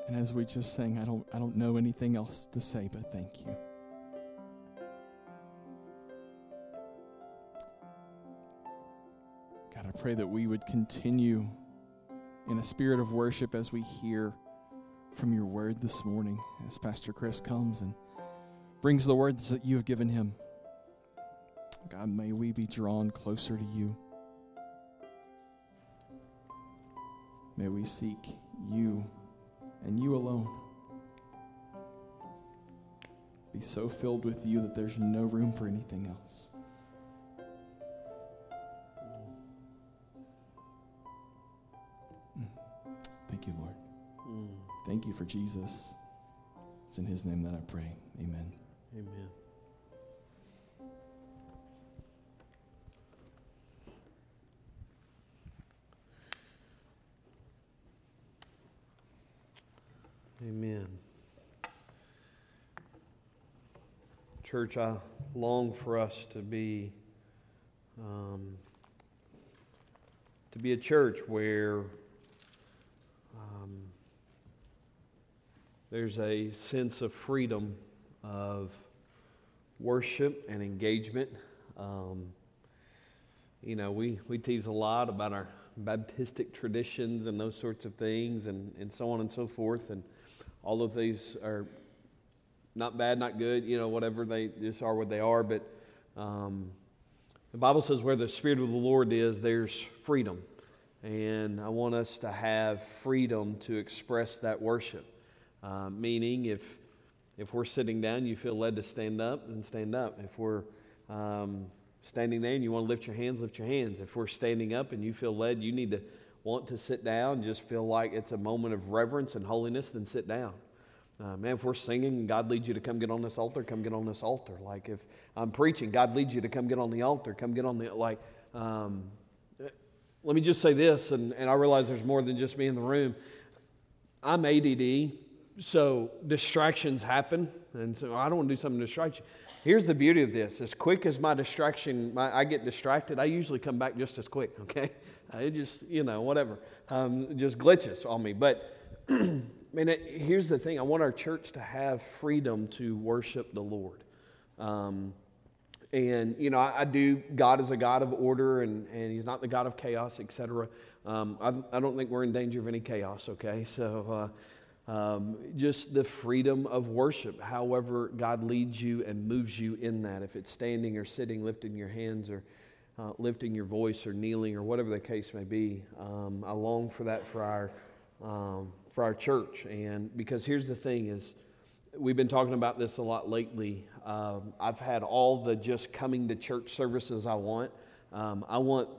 And as we just sang, I don't know anything else to say but thank you. God, I pray that we would continue in a spirit of worship as we hear from your word this morning, as Pastor Chris comes and brings the words that you have given him. God, may we be drawn closer to you. May we seek you and you alone. Be so filled with you that there's no room for anything else. Thank you, Lord. Thank you for Jesus. It's in his name that I pray. Amen. Amen. Amen. Church, I long for us to be a church where there's a sense of freedom of worship and engagement. We tease a lot about our Baptistic traditions and those sorts of things and so on and so forth, and all of these are not bad, not good, whatever, they just are what they are. But the Bible says where the Spirit of the Lord is, there's freedom. And I want us to have freedom to express that worship. Meaning if we're sitting down, you feel led to stand up, then stand up. If we're standing there and you want to lift your hands, lift your hands. If we're standing up and you feel led, you need to want to sit down, just feel like it's a moment of reverence and holiness, then sit down. If we're singing and God leads you to come get on this altar, come get on this altar. Like if I'm preaching, God leads you to come get on the altar, come get on the, let me just say this, and I realize there's more than just me in the room. I'm ADD, so distractions happen, and so I don't want to do something to distract you. Here's the beauty of this. As quick as my distraction, I get distracted, I usually come back just as quick, okay? It just, whatever. Just glitches on me. But, here's the thing. I want our church to have freedom to worship the Lord. I do, God is a God of order, and He's not the God of chaos, etc. I don't think we're in danger of any chaos, okay? So, just the freedom of worship, however God leads you and moves you in that. If it's standing or sitting, lifting your hands, or lifting your voice, or kneeling, or whatever the case may be. I long for that for our church. And because here's the thing is, we've been talking about this a lot lately. I've had all the just coming to church services I want. I want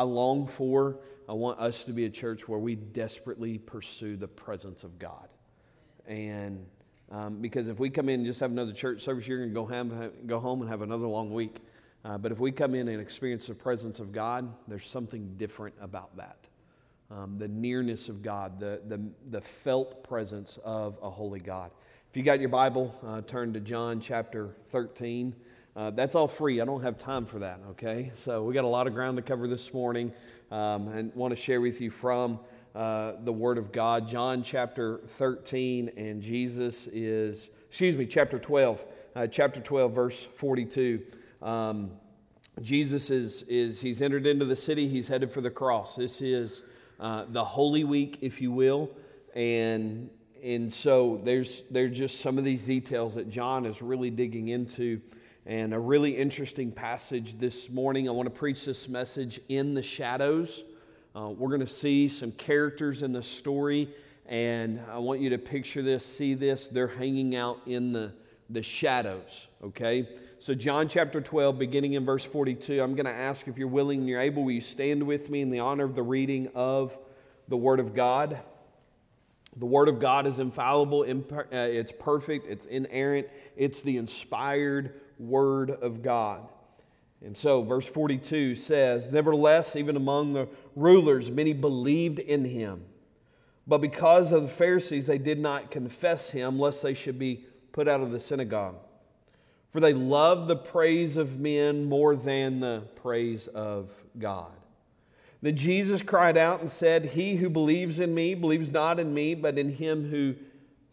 us to be a church where we desperately pursue the presence of God. And because if we come in and just have another church service, you're going to go home and have another long week. But if we come in and experience the presence of God, there's something different about that. The nearness of God, the felt presence of a holy God. If you got your Bible, turn to John chapter 13. That's all free. I don't have time for that, okay? So we got a lot of ground to cover this morning, and want to share with you from the Word of God. John chapter 13, and chapter 12. Chapter 12, verse 42. Jesus he's entered into the city. He's headed for the cross. This is the Holy Week, if you will, and so there's just some of these details that John is really digging into, and a really interesting passage this morning. I want to preach this message in the shadows. We're going to see some characters in the story, and I want you to picture this, see this. They're hanging out in the shadows, okay? So John chapter 12, beginning in verse 42, I'm going to ask if you're willing and you're able, will you stand with me in the honor of the reading of the Word of God? The Word of God is infallible, it's perfect, it's inerrant, it's the inspired Word of God. And so verse 42 says, "Nevertheless, even among the rulers, many believed in Him. But because of the Pharisees, they did not confess Him, lest they should be put out of the synagogue. For they loved the praise of men more than the praise of God. Then Jesus cried out and said, 'He who believes in me, believes not in me, but in Him who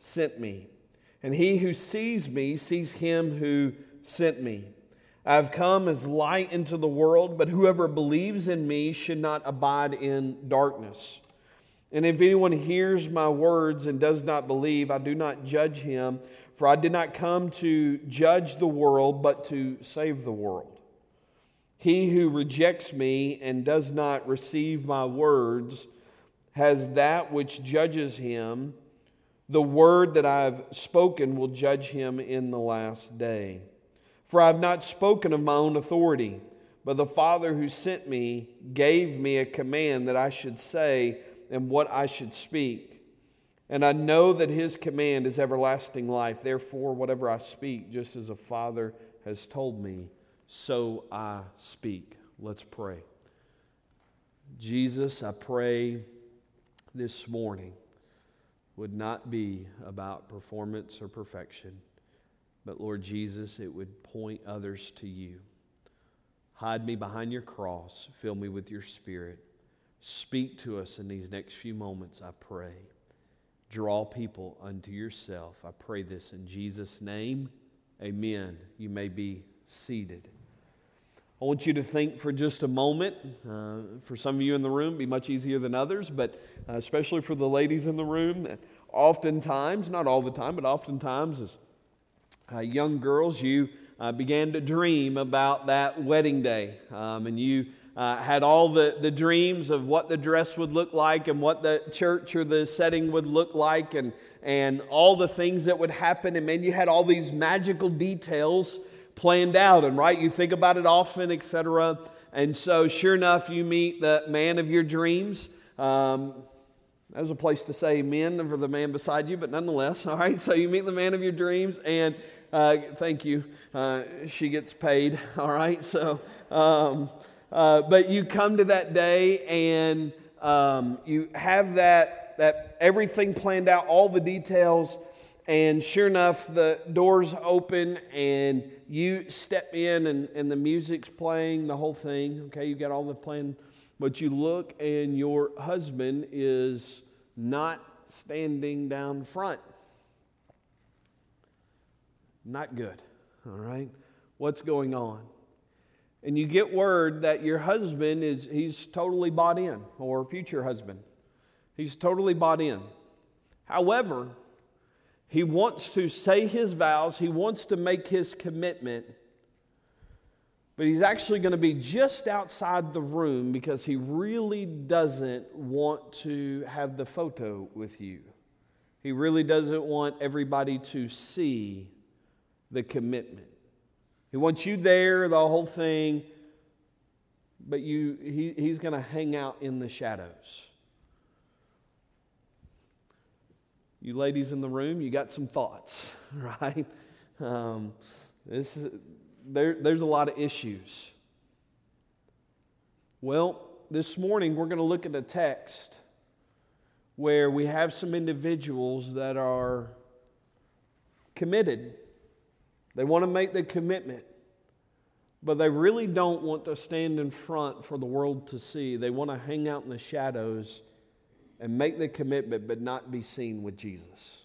sent me. And he who sees me sees him who sent me. I have come as light into the world, but whoever believes in me should not abide in darkness. And if anyone hears my words and does not believe, I do not judge him, for I did not come to judge the world, but to save the world. He who rejects me and does not receive my words has that which judges him. The word that I have spoken will judge him in the last day. For I have not spoken of my own authority, but the Father who sent me gave me a command that I should say and what I should speak. And I know that his command is everlasting life. Therefore, whatever I speak, just as the Father has told me, so I speak. Let's pray. Jesus, I pray this morning would not be about performance or perfection, but Lord Jesus, it would point others to you. Hide me behind your cross. Fill me with your Spirit. Speak to us in these next few moments, I pray. Draw people unto yourself. I pray this in Jesus' name. Amen. You may be seated. I want you to think for just a moment. For some of you in the room, it'd be much easier than others, but especially for the ladies in the room, that oftentimes, not all the time, but oftentimes as young girls, you began to dream about that wedding day. And you had all the dreams of what the dress would look like and what the church or the setting would look like and all the things that would happen. And man, you had all these magical details planned out, and right, you think about it often, etc. And so sure enough, you meet the man of your dreams. That was a place to say amen for the man beside you, but nonetheless, all right, so you meet the man of your dreams, and thank you, she gets paid, all right, so but you come to that day, and you have that everything planned out, all the details. And sure enough, the doors open and you step in and the music's playing, the whole thing. Okay, you got all the plan. But you look and your husband is not standing down front. Not good, all right? What's going on? And you get word that your husband he's totally bought in, or future husband. He's totally bought in. However, he wants to say his vows. He wants to make his commitment. But he's actually going to be just outside the room because he really doesn't want to have the photo with you. He really doesn't want everybody to see the commitment. He wants you there, the whole thing, but he's going to hang out in the shadows. You ladies in the room, you got some thoughts, right? There's a lot of issues. Well, this morning we're going to look at a text where we have some individuals that are committed. They want to make the commitment, but they really don't want to stand in front for the world to see. They want to hang out in the shadows and make the commitment, but not be seen with Jesus.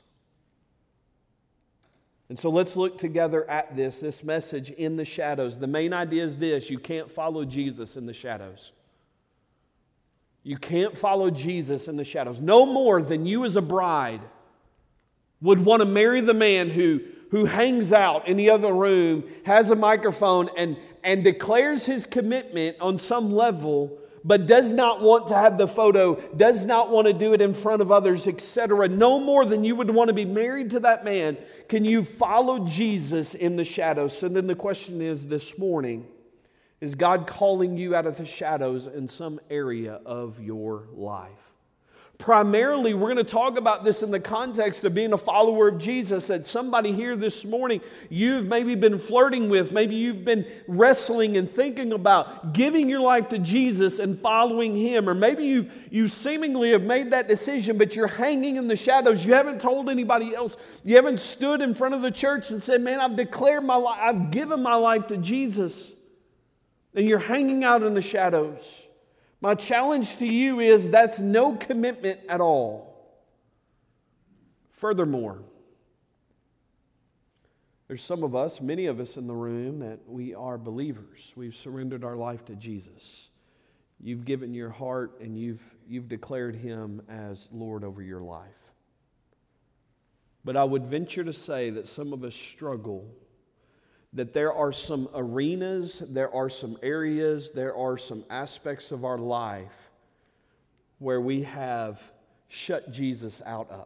And so let's look together at this message in the shadows. The main idea is this: you can't follow Jesus in the shadows. You can't follow Jesus in the shadows. No more than you as a bride would want to marry the man who hangs out in the other room, has a microphone, and declares his commitment on some level, but does not want to have the photo, does not want to do it in front of others, etc. No more than you would want to be married to that man can you follow Jesus in the shadows. And then the question is this morning, is God calling you out of the shadows in some area of your life? Primarily, we're going to talk about this in the context of being a follower of Jesus. That somebody here this morning, you've maybe been flirting with, maybe you've been wrestling and thinking about giving your life to Jesus and following Him. Or maybe you seemingly have made that decision, but you're hanging in the shadows. You haven't told anybody else. You haven't stood in front of the church and said, man, I've declared my life, I've given my life to Jesus. And you're hanging out in the shadows. My challenge to you is that's no commitment at all. Furthermore, there's some of us, many of us in the room, that we are believers. We've surrendered our life to Jesus. You've given your heart and you've declared Him as Lord over your life. But I would venture to say that some of us struggle, that there are some arenas, there are some areas, there are some aspects of our life where we have shut Jesus out of.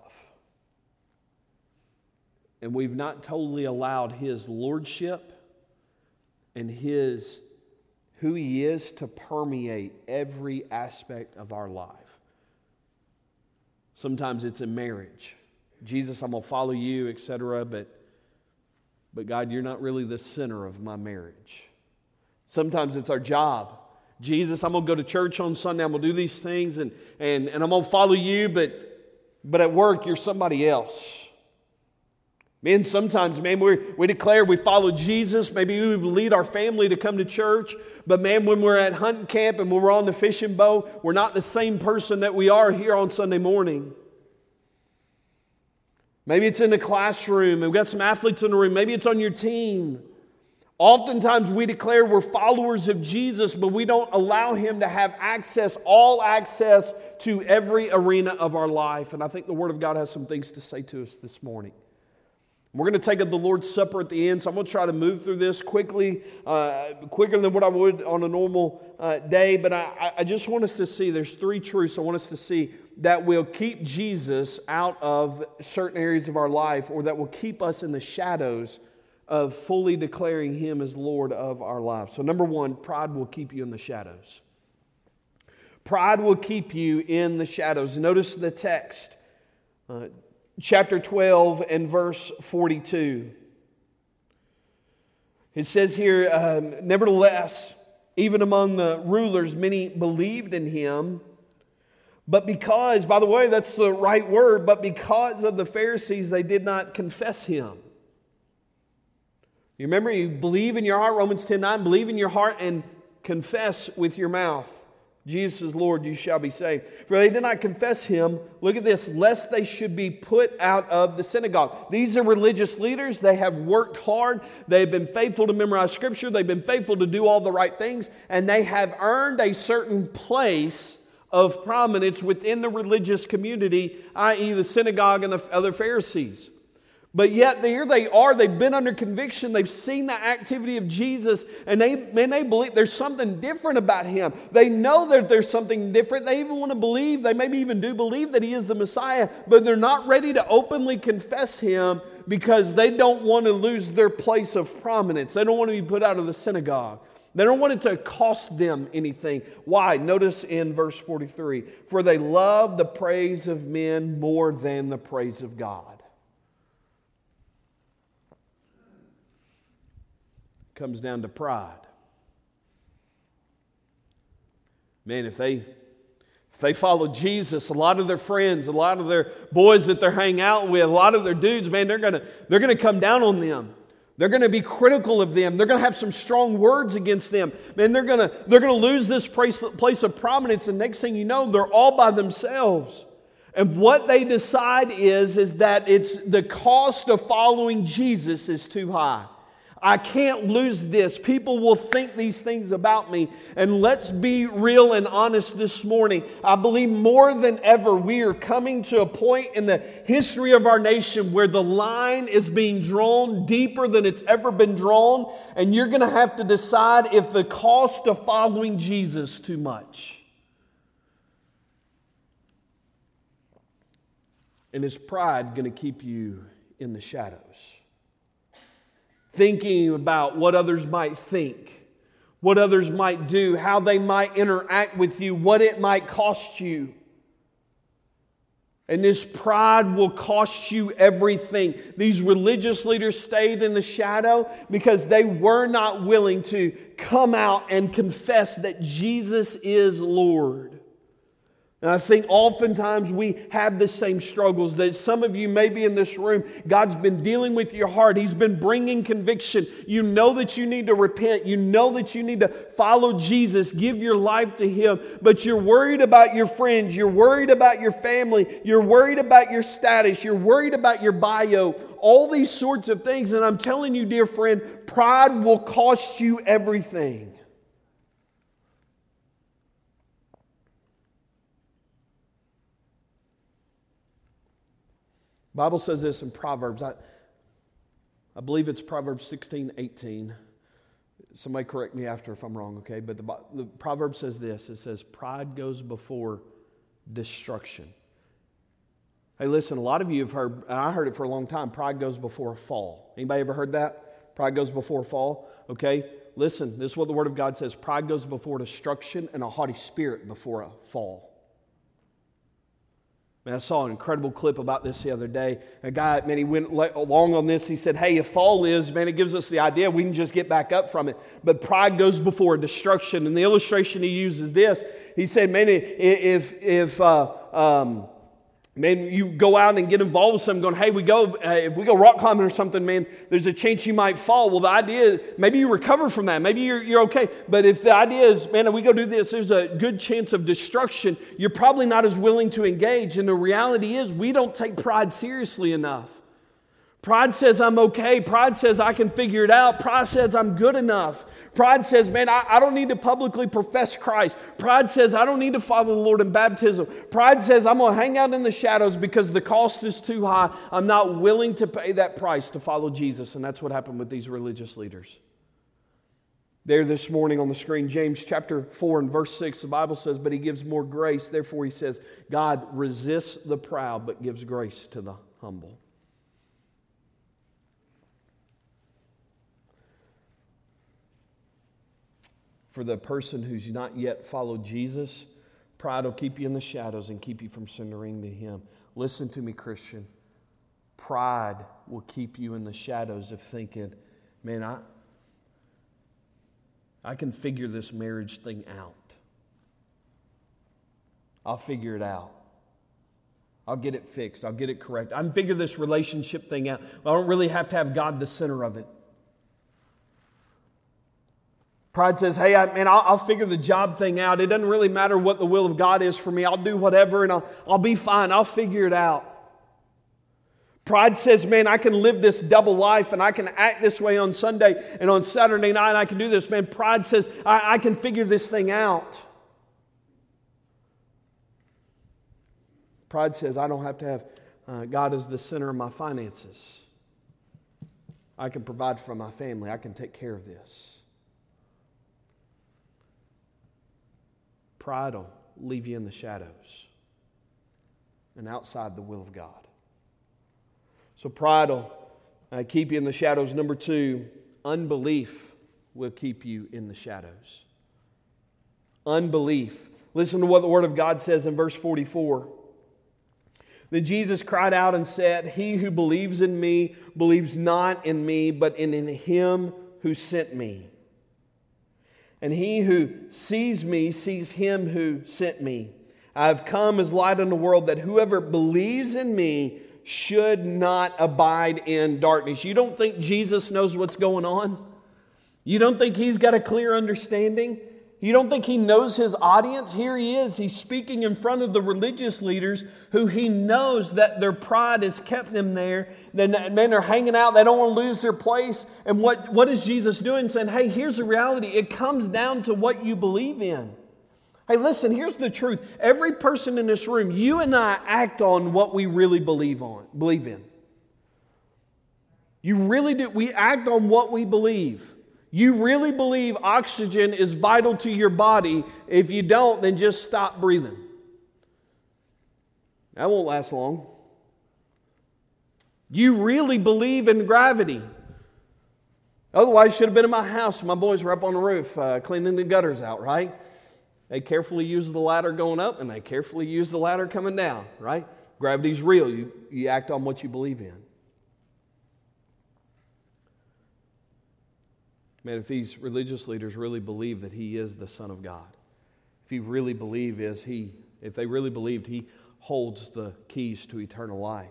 And we've not totally allowed His lordship and who He is to permeate every aspect of our life. Sometimes it's in marriage. Jesus, I'm going to follow you, etc., but God, you're not really the center of my marriage. Sometimes it's our job. Jesus, I'm going to go to church on Sunday, I'm going to do these things, and I'm going to follow you, but at work, you're somebody else. Man, sometimes, man, we declare we follow Jesus. Maybe we lead our family to come to church. But man, when we're at hunting camp and when we're on the fishing boat, we're not the same person that we are here on Sunday morning. Maybe it's in the classroom. We've got some athletes in the room. Maybe it's on your team. Oftentimes we declare we're followers of Jesus, but we don't allow Him to have all access to every arena of our life. And I think the Word of God has some things to say to us this morning. We're going to take up the Lord's Supper at the end, so I'm going to try to move through this quickly, quicker than what I would on a normal day. But I just want us to see there's three truths I want us to see that will keep Jesus out of certain areas of our life, or that will keep us in the shadows of fully declaring Him as Lord of our lives. So number one, pride will keep you in the shadows. Pride will keep you in the shadows. Notice the text. Chapter 12 and verse 42. It says here, nevertheless, even among the rulers, many believed in Him. But because, by the way, that's the right word, but because of the Pharisees, they did not confess Him. You remember, you believe in your heart, Romans 10:9, believe in your heart and confess with your mouth. Jesus is Lord, you shall be saved. For they did not confess Him, look at this, lest they should be put out of the synagogue. These are religious leaders. They have worked hard. They've been faithful to memorize Scripture. They've been faithful to do all the right things. And they have earned a certain place of prominence within the religious community, i.e. the synagogue and the other Pharisees. But yet here they are, they've been under conviction, they've seen the activity of Jesus, and they believe there's something different about Him. They know that there's something different. They even want to believe, they maybe even do believe that He is the Messiah, but they're not ready to openly confess Him because they don't want to lose their place of prominence. They don't want to be put out of the synagogue. They don't want it to cost them anything. Why? Notice in verse 43, for they love the praise of men more than the praise of God. Comes down to pride. Man, if they follow Jesus, a lot of their friends, a lot of their boys that they're hanging out with, a lot of their dudes, man, they're gonna come down on them. They're going to be critical of them. They're going to have some strong words against them. Man, they're going to lose this place of prominence, and next thing you know, they're all by themselves. And what they decide is that it's the cost of following Jesus is too high. I can't lose this. People will think these things about me. And let's be real and honest this morning. I believe more than ever we are coming to a point in the history of our nation where the line is being drawn deeper than it's ever been drawn. And you're going to have to decide if the cost of following Jesus is too much. And is pride going to keep you in the shadows? Thinking about what others might think, what others might do, how they might interact with you, what it might cost you. And this pride will cost you everything. These religious leaders stayed in the shadow because they were not willing to come out and confess that Jesus is Lord. And I think oftentimes we have the same struggles that some of you may be in this room. God's been dealing with your heart. He's been bringing conviction. You know that you need to repent. You know that you need to follow Jesus, give your life to Him. But you're worried about your friends. You're worried about your family. You're worried about your status. You're worried about your bio. All these sorts of things. And I'm telling you, dear friend, pride will cost you everything. The Bible says this in Proverbs. I believe it's Proverbs 16:18. Somebody correct me after if I'm wrong, okay? But the Proverb says this. It says, pride goes before destruction. Hey, listen, a lot of you have heard, and I heard it for a long time, pride goes before a fall. Anybody ever heard that? Pride goes before a fall? Okay, listen, this is what the Word of God says. Pride goes before destruction and a haughty spirit before a fall. Man, I saw an incredible clip about this the other day. A guy, man, he went along on this. He said, hey, if fall is, man, it gives us the idea we can just get back up from it. But pride goes before destruction. And the illustration he uses this. He said, man, man, you go out and get involved with something going, hey, if we go rock climbing or something, man, there's a chance you might fall. Well, the idea is maybe you recover from that. Maybe you're okay. But if the idea is, man, if we go do this, there's a good chance of destruction, you're probably not as willing to engage. And the reality is we don't take pride seriously enough. Pride says I'm okay. Pride says I can figure it out. Pride says I'm good enough. Pride says, man, I don't need to publicly profess Christ. Pride says I don't need to follow the Lord in baptism. Pride says I'm going to hang out in the shadows because the cost is too high. I'm not willing to pay that price to follow Jesus. And that's what happened with these religious leaders. There this morning on the screen, James chapter 4 and verse 6, the Bible says, but He gives more grace. Therefore He says, God resists the proud but gives grace to the humble. For the person who's not yet followed Jesus, pride will keep you in the shadows and keep you from surrendering to Him. Listen to me, Christian. Pride will keep you in the shadows of thinking, man, I can figure this marriage thing out. I'll figure it out. I'll get it fixed. I'll get it correct. I can figure this relationship thing out. I don't really have to have God the center of it. Pride says, hey, I'll figure the job thing out. It doesn't really matter what the will of God is for me. I'll do whatever and I'll be fine. I'll figure it out. Pride says, man, I can live this double life and I can act this way on Sunday and on Saturday night I can do this. Man, pride says, I can figure this thing out. Pride says, I don't have to have God as the center of my finances. I can provide for my family. I can take care of this. Pride will leave you in the shadows and outside the will of God. So pride will keep you in the shadows. Number 2, unbelief will keep you in the shadows. Unbelief. Listen to what the Word of God says in verse 44. Then Jesus cried out and said, he who believes in me believes not in me, but in Him who sent me. And he who sees me sees Him who sent me. I have come as light in the world that whoever believes in me should not abide in darkness. You don't think Jesus knows what's going on? You don't think He's got a clear understanding? You don't think He knows His audience? Here He is. He's speaking in front of the religious leaders who He knows that their pride has kept them there. Then men are hanging out. They don't want to lose their place. And what is Jesus doing? Saying, hey, here's the reality. It comes down to what you believe in. Hey, listen, here's the truth. Every person in this room, you and I act on what we really believe in. You really do. We act on what we believe. You really believe oxygen is vital to your body. If you don't, then just stop breathing. That won't last long. You really believe in gravity. Otherwise, you should have been in my house. My boys were up on the roof cleaning the gutters out, right? They carefully use the ladder going up and they carefully use the ladder coming down, right? Gravity's real. You act on what you believe in. Man, if these religious leaders really believe that He is the Son of God, if He really believe is He if they really believed He holds the keys to eternal life,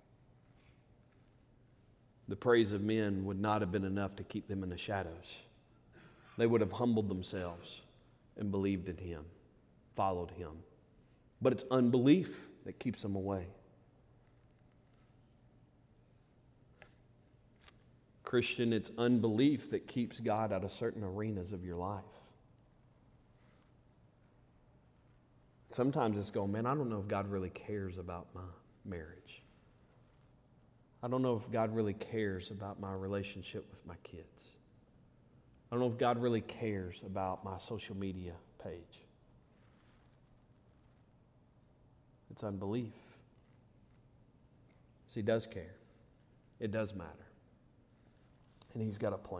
the praise of men would not have been enough to keep them in the shadows. They would have humbled themselves and believed in Him, followed Him. But it's unbelief that keeps them away. Christian, it's unbelief that keeps God out of certain arenas of your life. Sometimes it's going, man, I don't know if God really cares about my marriage. I don't know if God really cares about my relationship with my kids. I don't know if God really cares about my social media page. It's unbelief. See, He does care. It does matter. And He's got a plan.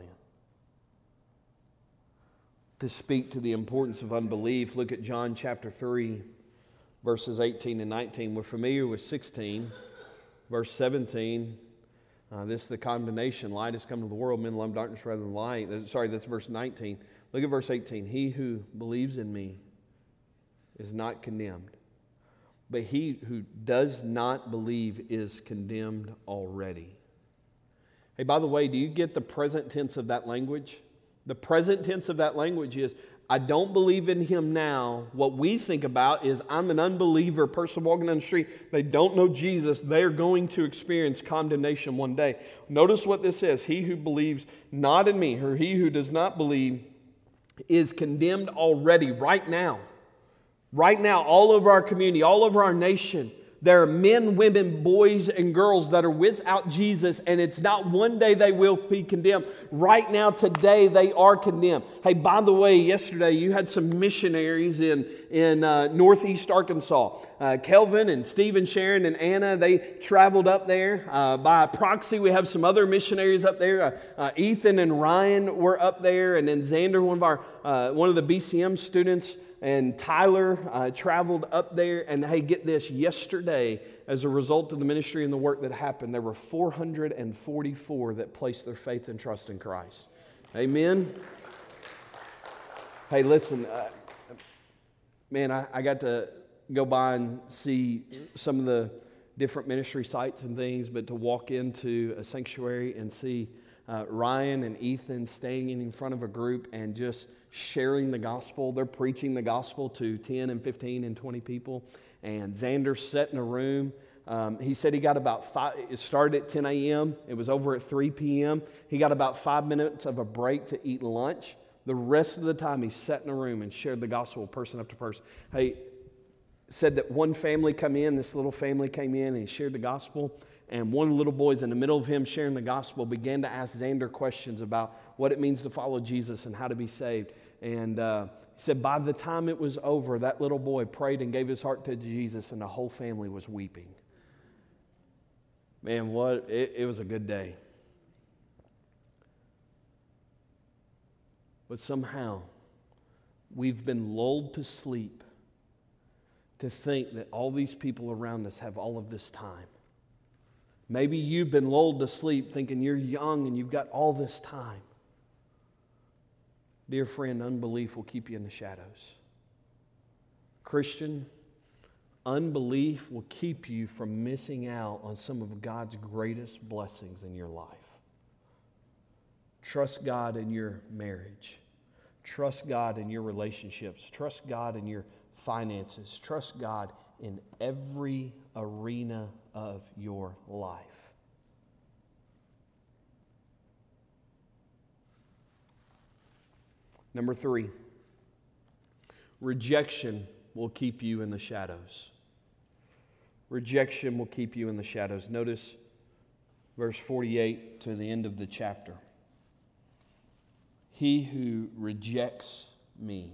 To speak to the importance of unbelief, look at John chapter 3, verses 18 and 19. We're familiar with 16. Verse 17, this is the condemnation. Light has come to the world. Men love darkness rather than light. Sorry, that's verse 19. Look at verse 18. He who believes in me is not condemned, but he who does not believe is condemned already. Hey, by the way, do you get the present tense of that language? The present tense of that language is, I don't believe in Him now. What we think about is, I'm an unbeliever, person walking down the street. They don't know Jesus. They're going to experience condemnation one day. Notice what this says. He who believes not in me, or he who does not believe, is condemned already, right now. Right now, all over our community, all over our nation, there are men, women, boys, and girls that are without Jesus, and it's not one day they will be condemned. Right now, today, they are condemned. Hey, by the way, yesterday you had some missionaries in Northeast Arkansas. Kelvin and Stephen, Sharon, and Anna, they traveled up there. By proxy, we have some other missionaries up there. Ethan and Ryan were up there, and then Xander, one of the BCM students, and Tyler traveled up there. And hey, get this, yesterday, as a result of the ministry and the work that happened, there were 444 that placed their faith and trust in Christ. Amen? Hey, listen, man, I got to go by and see some of the different ministry sites and things, but to walk into a sanctuary and see Ryan and Ethan staying in front of a group and just sharing the gospel. They're preaching the gospel to 10 and 15 and 20 people. And Xander sat in a room. He said he got about 5, it started at 10 a.m. It was over at 3 p.m. He got about 5 minutes of a break to eat lunch. The rest of the time he sat in a room and shared the gospel person up to person. Hey, said that one family come in, this little family came in and he shared the gospel. And one little boy's in the middle of him sharing the gospel, began to ask Xander questions about what it means to follow Jesus and how to be saved. And he said by the time it was over, that little boy prayed and gave his heart to Jesus, and the whole family was weeping. Man, it was a good day. But somehow, we've been lulled to sleep to think that all these people around us have all of this time. Maybe you've been lulled to sleep thinking you're young and you've got all this time. Dear friend, unbelief will keep you in the shadows. Christian, unbelief will keep you from missing out on some of God's greatest blessings in your life. Trust God in your marriage. Trust God in your relationships. Trust God in your finances. Trust God in every arena of your life. Number 3, rejection will keep you in the shadows. Rejection will keep you in the shadows. Notice verse 48 to the end of the chapter. He who rejects me.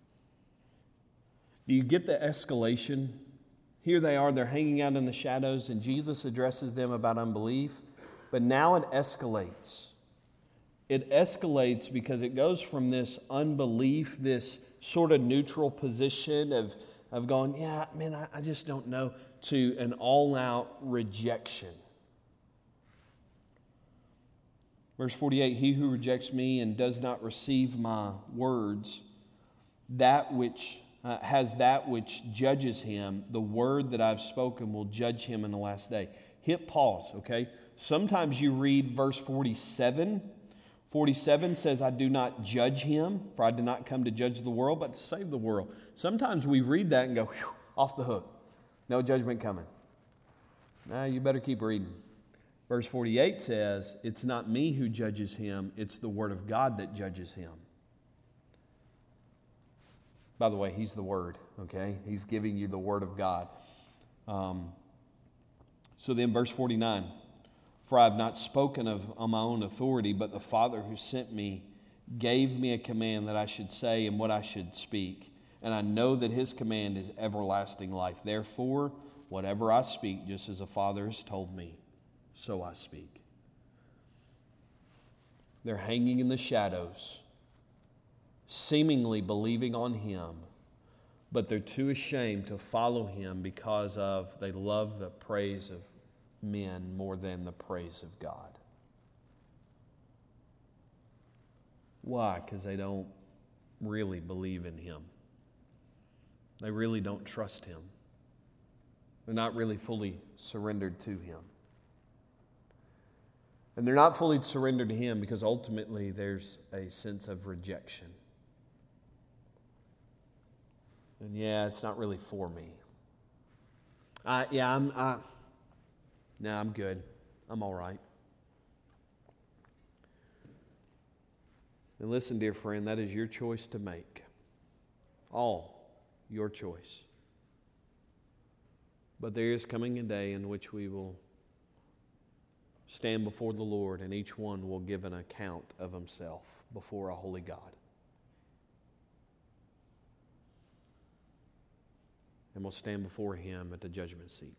Do you get the escalation? Here they are, they're hanging out in the shadows, and Jesus addresses them about unbelief. But now it escalates. It escalates because it goes from this unbelief, this sort of neutral position of going, yeah, man, I just don't know, to an all-out rejection. Verse 48, he who rejects me and does not receive my words, that which has that which judges him. The word that I've spoken will judge him in the last day. Hit pause, okay? Sometimes you read verse 47. 47 says, I do not judge him, for I did not come to judge the world, but to save the world. Sometimes we read that and go, whew, off the hook. No judgment coming. Nah, you better keep reading. Verse 48 says, it's not me who judges him, it's the word of God that judges him. By the way, he's the Word, okay? He's giving you the Word of God. So then verse 49, for I have not spoken on my own authority, but the Father who sent me gave me a command that I should say and what I should speak. And I know that his command is everlasting life. Therefore, whatever I speak, just as the Father has told me, so I speak. They're hanging in the shadows, seemingly believing on him, but they're too ashamed to follow him because they love the praise of men more than the praise of God. Why? Because they don't really believe in him. They really don't trust him. They're not really fully surrendered to him. And they're not fully surrendered to him because ultimately there's a sense of rejection. And yeah, it's not really for me. I'm good. I'm all right. And listen, dear friend, that is your choice to make. All your choice. But there is coming a day in which we will stand before the Lord, and each one will give an account of himself before a holy God. And we'll stand before him at the judgment seat.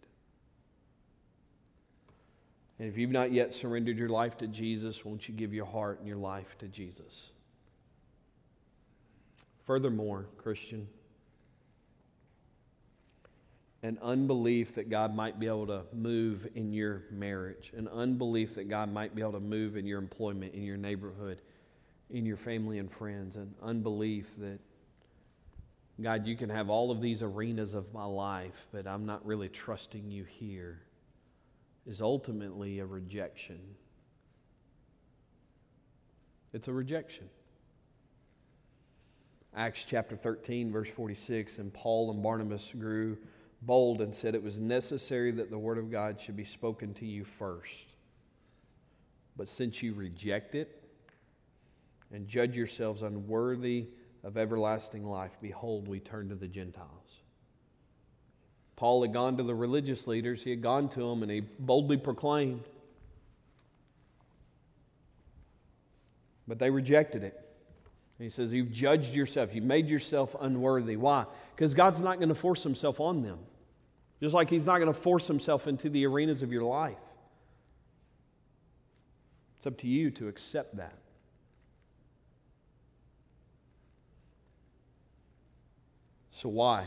And if you've not yet surrendered your life to Jesus, won't you give your heart and your life to Jesus? Furthermore, Christian, an unbelief that God might be able to move in your marriage, an unbelief that God might be able to move in your employment, in your neighborhood, in your family and friends, an unbelief that, God, you can have all of these arenas of my life, but I'm not really trusting you here, is ultimately a rejection. It's a rejection. Acts chapter 13, verse 46, and Paul and Barnabas grew bold and said it was necessary that the word of God should be spoken to you first. But since you reject it and judge yourselves unworthy of everlasting life, behold, we turn to the Gentiles. Paul had gone to the religious leaders, he had gone to them, and he boldly proclaimed. But they rejected it. And he says, you've judged yourself, you've made yourself unworthy. Why? Because God's not going to force himself on them. Just like he's not going to force himself into the arenas of your life. It's up to you to accept that. So why?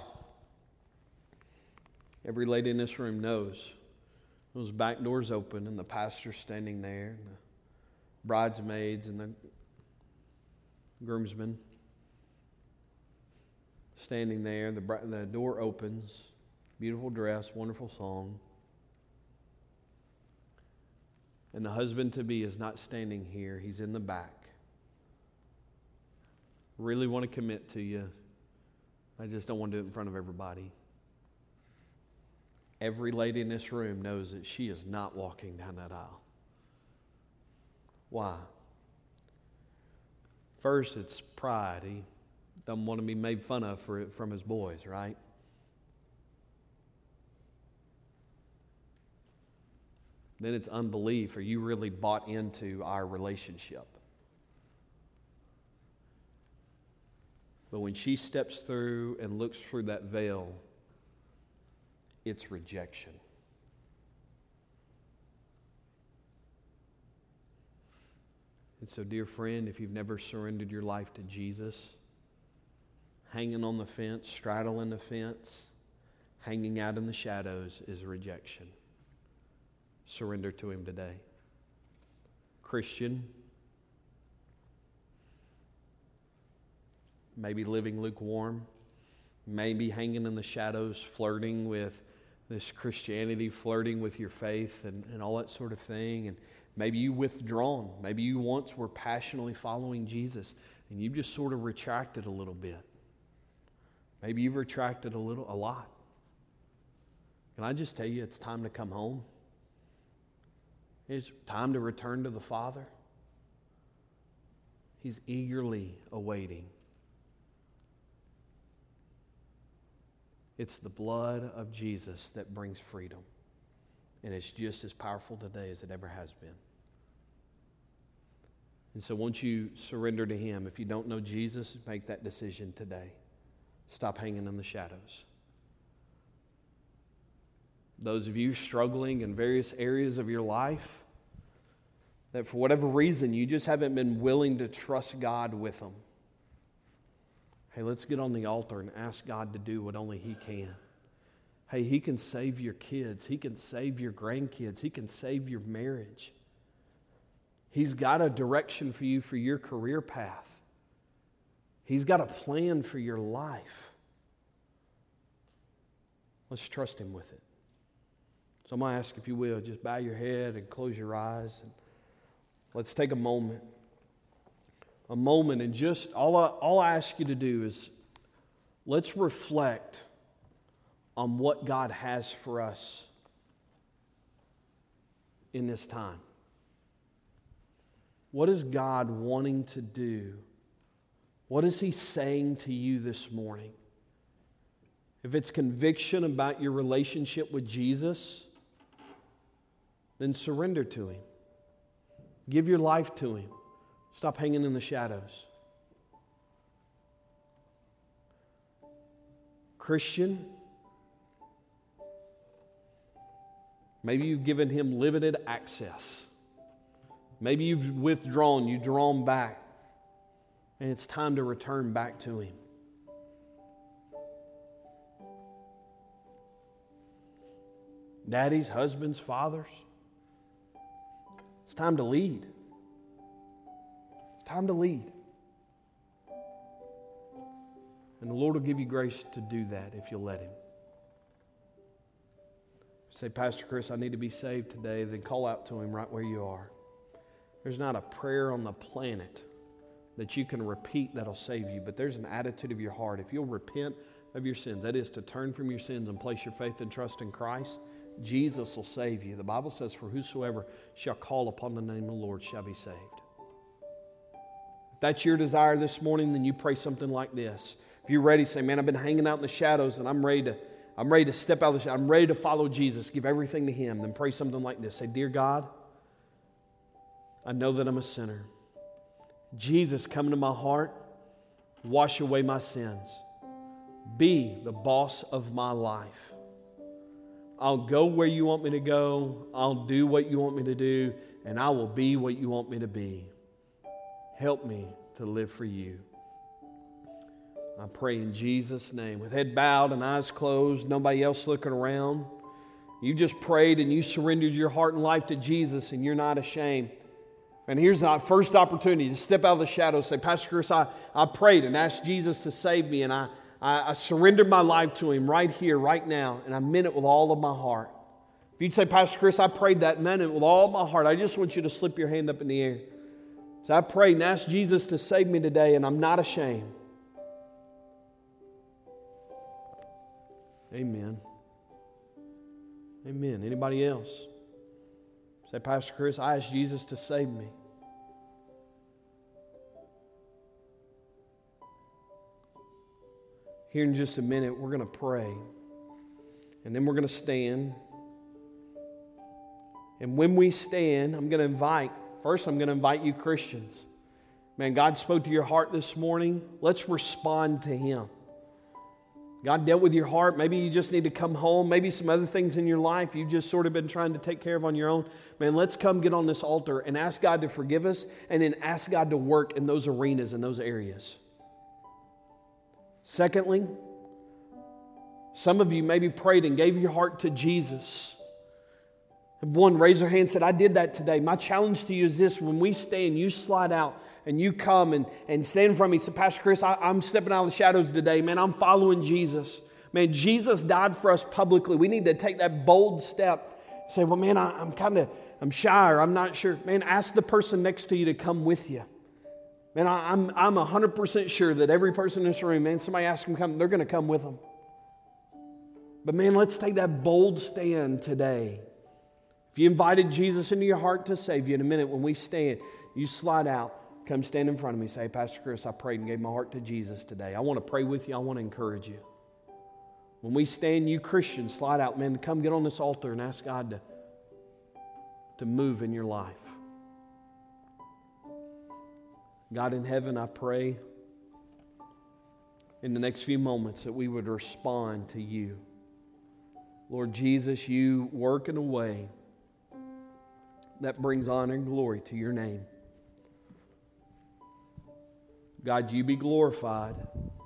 Every lady in this room knows those back doors open and the pastor's standing there, and the bridesmaids and the groomsmen standing there. The door opens, beautiful dress, wonderful song. And the husband-to-be is not standing here, he's in the back. Really want to commit to you. I just don't want to do it in front of everybody. Every lady in this room knows that she is not walking down that aisle. Why? First, it's pride. He doesn't want to be made fun of for it from his boys, right? Then it's unbelief. Are you really bought into our relationship? But when she steps through and looks through that veil, it's rejection. And so, dear friend, if you've never surrendered your life to Jesus, hanging on the fence, straddling the fence, hanging out in the shadows is rejection. Surrender to him today. Christian, maybe living lukewarm, maybe hanging in the shadows, flirting with this Christianity, flirting with your faith and all that sort of thing. And maybe you withdrawn. Maybe you once were passionately following Jesus and you've just sort of retracted a little bit. Maybe you've retracted a lot. Can I just tell you it's time to come home? It's time to return to the Father. He's eagerly awaiting. It's the blood of Jesus that brings freedom. And it's just as powerful today as it ever has been. And so once you surrender to Him, if you don't know Jesus, make that decision today. Stop hanging in the shadows. Those of you struggling in various areas of your life, that for whatever reason you just haven't been willing to trust God with them. Hey, let's get on the altar and ask God to do what only He can. Hey, He can save your kids. He can save your grandkids. He can save your marriage. He's got a direction for you for your career path. He's got a plan for your life. Let's trust Him with it. So I'm going to ask, if you will, just bow your head and close your eyes. And let's take a moment. And just all I ask you to do is let's reflect on what God has for us in this time. What is God wanting to do? What is He saying to you this morning? If it's conviction about your relationship with Jesus, then surrender to Him. Give your life to Him. Stop hanging in the shadows. Christian, maybe you've given Him limited access. Maybe you've withdrawn, you've drawn back, and it's time to return back to Him. Daddies, husbands, fathers, it's time to lead. It's time to lead. And the Lord will give you grace to do that if you'll let Him. Say, Pastor Chris, I need to be saved today. Then call out to Him right where you are. There's not a prayer on the planet that you can repeat that'll save you, but there's an attitude of your heart. If you'll repent of your sins, that is to turn from your sins and place your faith and trust in Christ, Jesus will save you. The Bible says, for whosoever shall call upon the name of the Lord shall be saved. If that's your desire this morning, then you pray something like this. If you're ready, say, man, I've been hanging out in the shadows and I'm ready to step out of the shadows. I'm ready to follow Jesus. Give everything to Him. Then pray something like this. Say, dear God, I know that I'm a sinner. Jesus, come into my heart. Wash away my sins. Be the boss of my life. I'll go where you want me to go. I'll do what you want me to do. And I will be what you want me to be. Help me to live for you. I pray in Jesus' name. With head bowed and eyes closed, nobody else looking around. You just prayed and you surrendered your heart and life to Jesus and you're not ashamed. And here's our first opportunity to step out of the shadows. Say, Pastor Chris, I prayed and asked Jesus to save me, and I surrendered my life to Him right here, right now, and I meant it with all of my heart. If you'd say, Pastor Chris, I prayed that and meant it with all my heart, I just want you to slip your hand up in the air. So I prayed and asked Jesus to save me today, and I'm not ashamed. Amen. Amen. Anybody else? Say, Pastor Chris, I asked Jesus to save me. Here in just a minute, we're going to pray. And then we're going to stand. And when we stand, I'm going to invite you Christians. Man, God spoke to your heart this morning. Let's respond to Him. God dealt with your heart. Maybe you just need to come home. Maybe some other things in your life you've just sort of been trying to take care of on your own. Man, let's come get on this altar and ask God to forgive us and then ask God to work in those arenas, in those areas. Secondly, some of you maybe prayed and gave your heart to Jesus. One raised their hand and said, I did that today. My challenge to you is this: when we stand, you slide out and you come and stand in front of me and say, Pastor Chris, I'm stepping out of the shadows today. Man, I'm following Jesus. Man, Jesus died for us publicly. We need to take that bold step. Say, well, man, I'm shy or I'm not sure. Man, ask the person next to you to come with you. Man, I'm 100% sure that every person in this room, man, somebody asks them to come, they're going to come with them. But man, let's take that bold stand today. If you invited Jesus into your heart to save you, in a minute when we stand, you slide out, come stand in front of me, say, hey, Pastor Chris, I prayed and gave my heart to Jesus today. I want to pray with you. I want to encourage you. When we stand, you Christians, slide out, man, come get on this altar and ask God to move in your life. God in heaven, I pray in the next few moments that we would respond to you. Lord Jesus, you work in a way that brings honor and glory to your name. God, you be glorified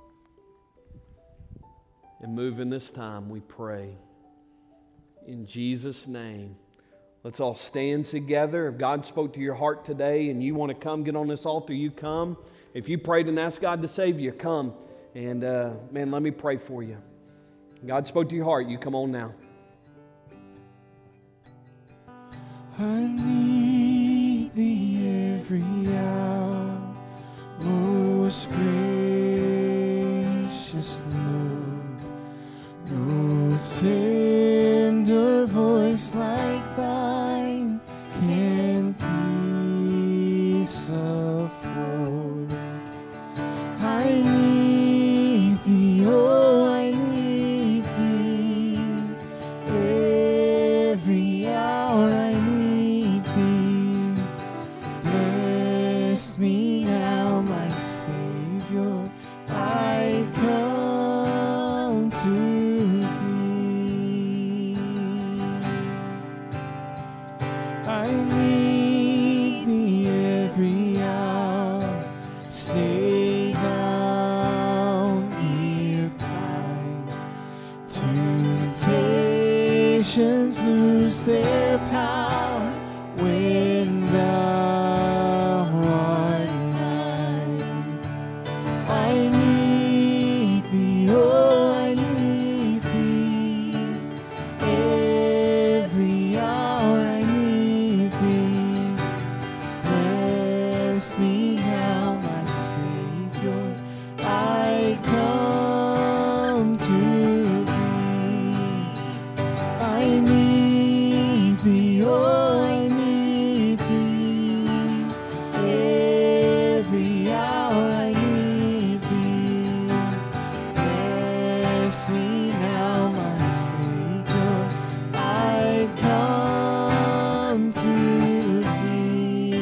and move in this time, we pray. In Jesus' name. Let's all stand together. If God spoke to your heart today and you want to come get on this altar, you come. If you prayed and asked God to save you, come. And man, let me pray for you. God spoke to your heart, you come on now. I need thee every hour, most gracious Lord. No tender voice like thine can peace afford. I need thee, oh, I need thee every hour. I need thee. Bless me now, my Savior. I come to thee. I need thee every hour. Stay down nearby. Temptations lose their power when thou art nigh. I need thee, oh, I need thee. Every hour I need thee. Bless me now, my Savior. I come to thee. I need thee, oh, I need thee. Every hour I need thee. Bless me now, my Savior. I come to thee.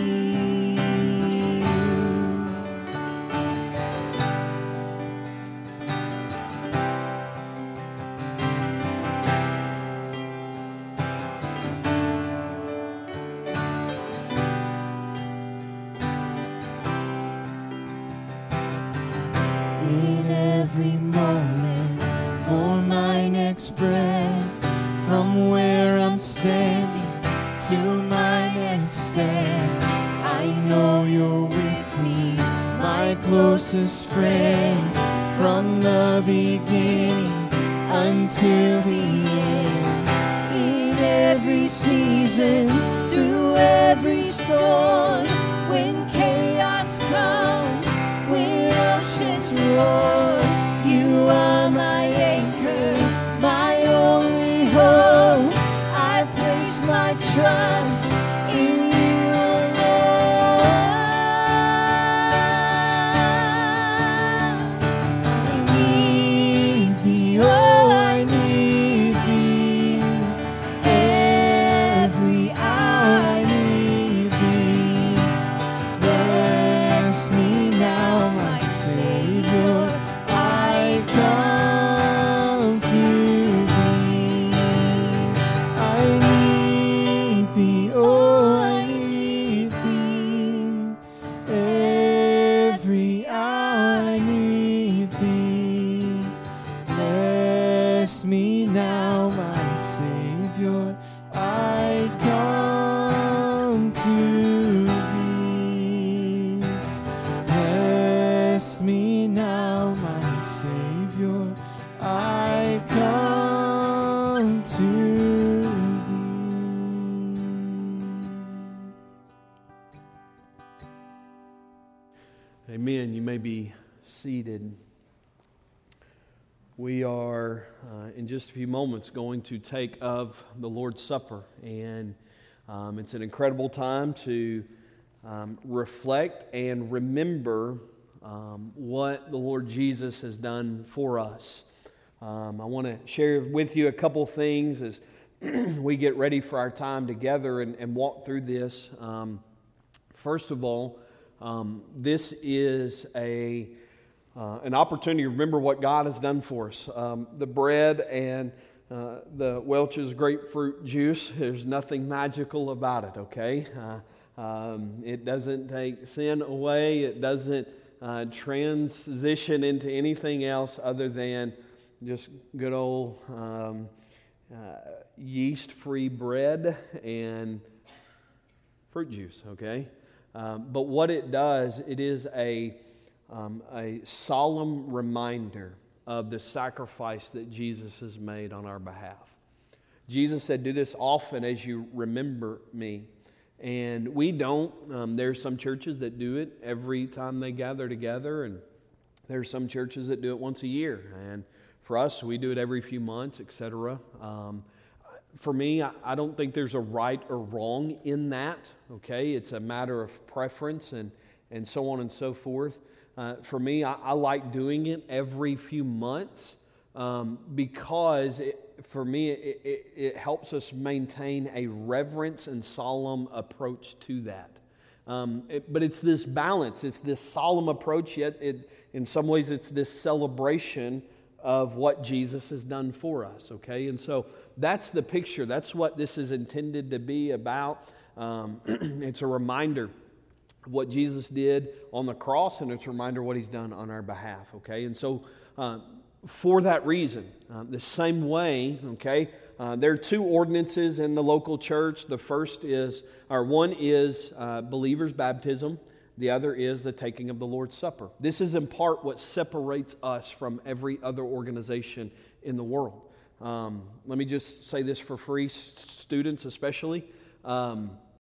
In every moment, for my next breath, from where I'm standing to my next stand, I know you're with me, my closest friend, from the beginning until the end. In every season, through every storm, when chaos comes, when oceans roar, you are my anchor, my only hope. I place my trust in you alone. I need thee, oh, I need thee. Every hour I need thee. Bless me now, my Savior. I come to thee. I need thee, oh. Amen. You may be seated. We are, in just a few moments, going to take of the Lord's Supper. And it's an incredible time to reflect and remember what the Lord Jesus has done for us. I want to share with you a couple things as we get ready for our time together and walk through this. First of all, this is an opportunity to remember what God has done for us. The bread and the Welch's grapefruit juice, there's nothing magical about it, okay? It doesn't take sin away. It doesn't transition into anything else other than just good old yeast-free bread and fruit juice, okay? But what it does, it is a solemn reminder of the sacrifice that Jesus has made on our behalf. Jesus said, "Do this often as you remember me." And we don't. There's some churches that do it every time they gather together, and there's some churches that do it once a year. And for us, we do it every few months, etc. For me, I don't think there's a right or wrong in that, okay? It's a matter of preference and so on and so forth. For me, I like doing it every few months because, for me, it helps us maintain a reverence and solemn approach to that. But it's this balance. It's this solemn approach, yet in some ways it's this celebration of what Jesus has done for us, okay? And so that's the picture. That's what this is intended to be about. It's a reminder of what Jesus did on the cross, and it's a reminder of what He's done on our behalf, okay? And so for that reason, the same way, okay, there are two ordinances in the local church. The first is, or one is believer's baptism. The other is the taking of the Lord's Supper. This is in part what separates us from every other organization in the world. Let me just say this for free, students especially.